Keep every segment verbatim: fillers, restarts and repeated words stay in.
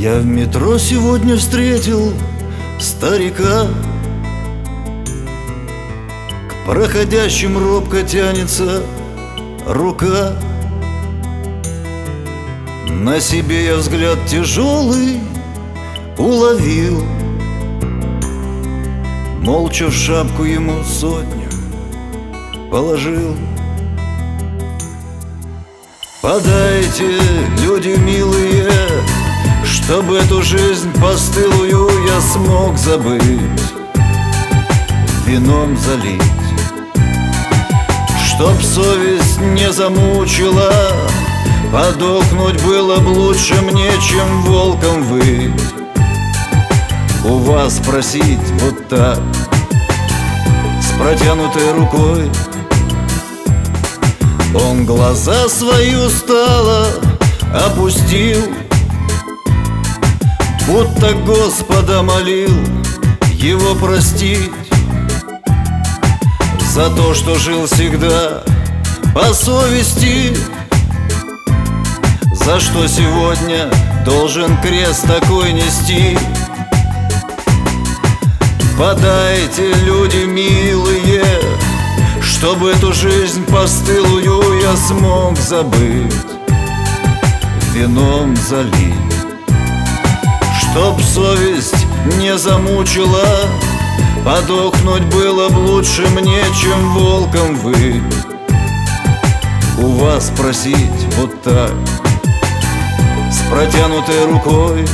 Я в метро сегодня встретил старика. К проходящим робко тянется рука. На себе я взгляд тяжелый уловил. Молча в шапку ему сотню положил. Подайте, люди милые, чтобы эту жизнь постылую я смог забыть, вином залить. Чтоб совесть не замучила, подохнуть было б лучше мне, чем волком выть. У вас просить вот так, с протянутой рукой. Он глаза свои устало опустил, будто Господа молил его простить за то, что жил всегда по совести, за что сегодня должен крест такой нести. Подайте, люди милые, чтобы эту жизнь постылую я смог забыть, вином залить. Чтоб совесть не замучила, подохнуть было б лучше мне, чем волком выть. У вас просить вот так, с протянутой рукой.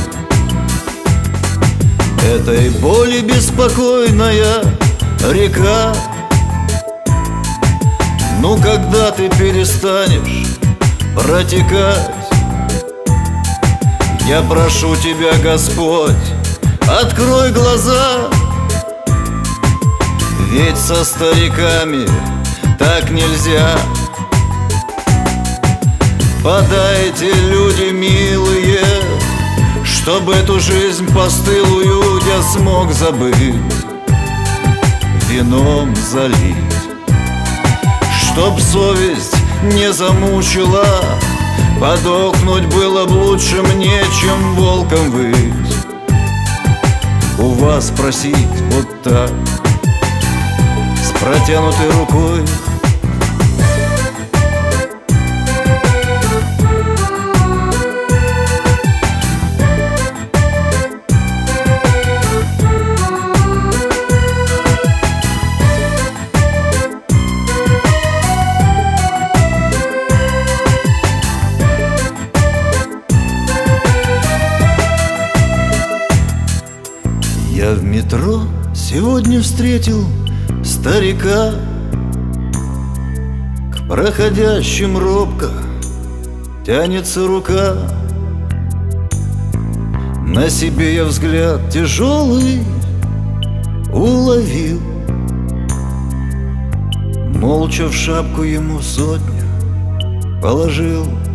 Этой боли беспокойная река, ну когда ты перестанешь протекать? Я прошу тебя, Господь, открой глаза, ведь со стариками так нельзя. Подайте, люди милые, чтобы эту жизнь постылую я смог забыть, вином залить. Чтоб совесть не замучила, подохнуть было б лучше мне, чем волком выть. У вас просить вот так, с протянутой рукой. Я в метро сегодня встретил старика. К проходящим робко тянется рука. На себе я взгляд тяжелый уловил. Молча в шапку ему сотню положил.